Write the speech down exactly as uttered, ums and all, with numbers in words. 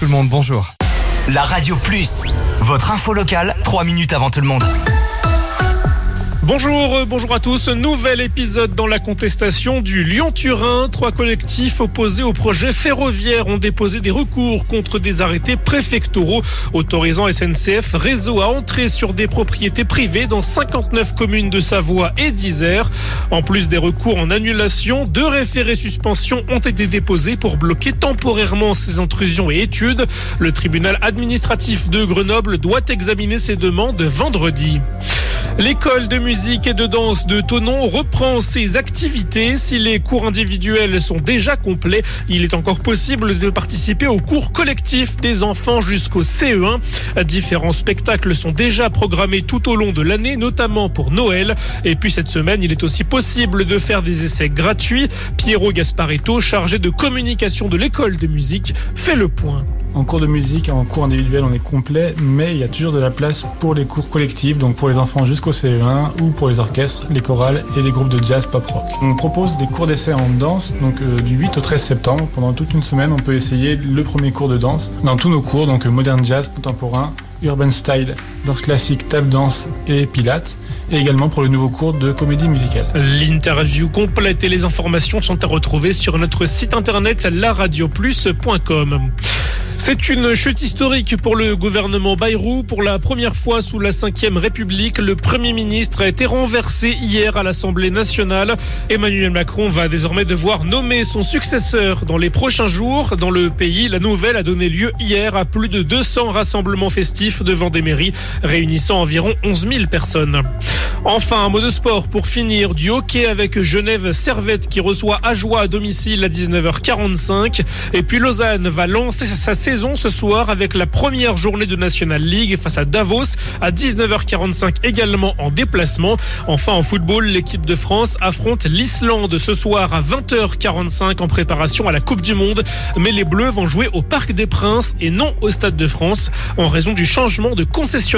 tout le monde, bonjour. La Radio Plus, votre info locale, trois minutes avant tout le monde. Bonjour, bonjour à tous. Nouvel épisode dans la contestation du Lyon-Turin. Trois collectifs opposés au projet ferroviaire ont déposé des recours contre des arrêtés préfectoraux autorisant S N C F Réseau à entrer sur des propriétés privées dans cinquante-neuf communes de Savoie et d'Isère. En plus des recours en annulation, deux référés suspension ont été déposés pour bloquer temporairement ces intrusions et études. Le tribunal administratif de Grenoble doit examiner ces demandes vendredi. L'école de musique et de danse de Thonon reprend ses activités. Si les cours individuels sont déjà complets, il est encore possible de participer aux cours collectifs des enfants jusqu'au C E un. Différents spectacles sont déjà programmés tout au long de l'année, notamment pour Noël. Et puis cette semaine, il est aussi possible de faire des essais gratuits. Piero Gasparetto, chargé de communication de l'école de musique, fait le point. En cours de musique, en cours individuel, on est complet, mais il y a toujours de la place pour les cours collectifs, donc pour les enfants jusqu'au C E un, ou pour les orchestres, les chorales et les groupes de jazz pop-rock. On propose des cours d'essai en danse, donc euh, du huit au treize septembre. Pendant toute une semaine, on peut essayer le premier cours de danse dans tous nos cours, donc euh, modern jazz, contemporain, urban style, danse classique, tap dance et pilates. Et également pour le nouveau cours de comédie musicale. L'interview complète et les informations sont à retrouver sur notre site internet la radio plus point com. C'est une chute historique pour le gouvernement Bayrou. Pour la première fois sous la cinquième République, le Premier ministre a été renversé hier à l'Assemblée nationale. Emmanuel Macron va désormais devoir nommer son successeur dans les prochains jours. Dans le pays, la nouvelle a donné lieu hier à plus de deux cents rassemblements festifs devant des mairies, réunissant environ onze mille personnes. Enfin, un mot de sport pour finir. Du hockey avec Genève Servette qui reçoit Ajoie à domicile à dix-neuf heures quarante-cinq. Et puis Lausanne va lancer sa saison ce soir avec la première journée de National League face à Davos à dix-neuf heures quarante-cinq également en déplacement. Enfin en football, l'équipe de France affronte l'Islande ce soir à vingt heures quarante-cinq en préparation à la Coupe du Monde. Mais les Bleus vont jouer au Parc des Princes et non au Stade de France en raison du changement de concessionnaire.